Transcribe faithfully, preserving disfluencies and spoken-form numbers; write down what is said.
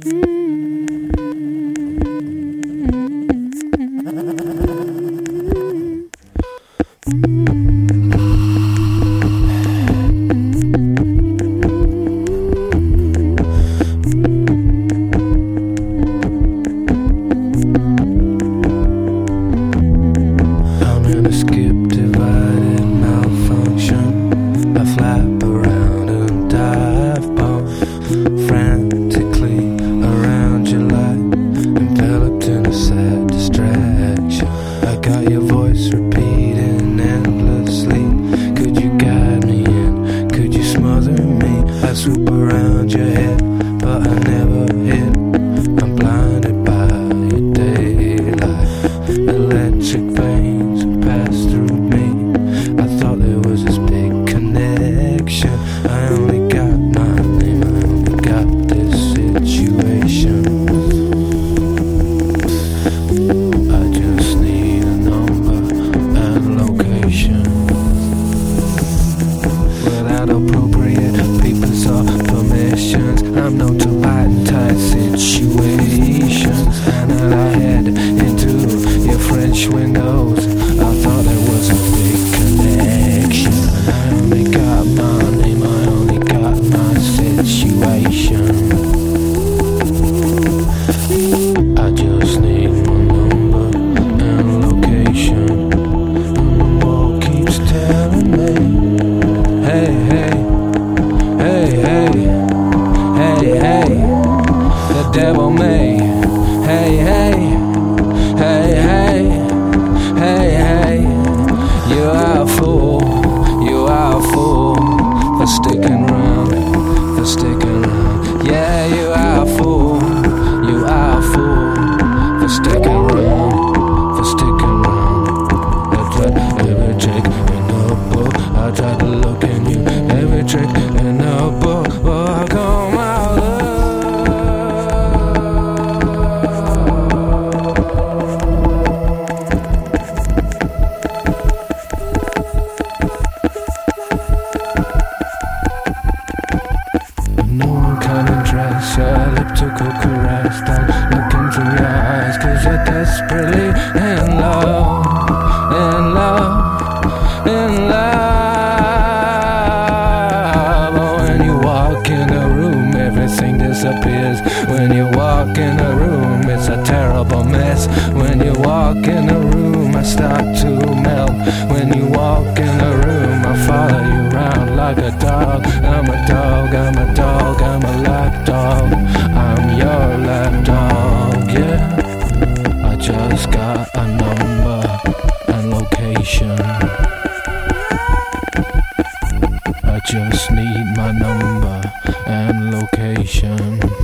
Swoop around your head, but I never hit. I'm blinded by your daylight. Electric veins pass through me. I thought there was this big connection. I only got my name, I only got this situation. I just need a number and location. Without appropriate papers or permissions, I'm known to bite in tight situations. And then I head into your French windows. I thought there was a big connection. I only got my name, I only got my situation. I just need my number and location. And the wall keeps telling me, hey, hey, hey, hey, hey, hey, the devil may, hey, hey, hey, hey, hey, hey, you are a fool, you are a fool for sticking around, for sticking around, yeah, you are a fool, you are a fool for sticking around, for sticking around. I tried every trick in the book, I tried to look in you, every trick in the book, oh, I call my love. No kind of dress, elliptical caress, don't look into your eyes, cause you're desperately in love, in love, in love. When you walk in a room, everything disappears. When you walk in a room, it's a terrible mess. When you walk in a room, I start to melt. When you walk in a room, I follow you around like a dog. I'm a dog, I'm a dog, I'm a lap dog. I'm your lap dog, yeah. I just got a number and location. I just need my number and location.